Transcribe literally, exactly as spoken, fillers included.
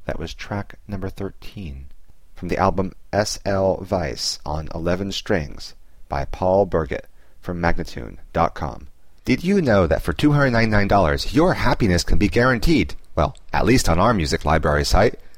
That was track number thirteen from the album S L Weiss on eleven strings by Paul Burgett from Magnatune dot com. Did you know that for two hundred ninety-nine dollars your happiness can be guaranteed? Well, at least on our music library site.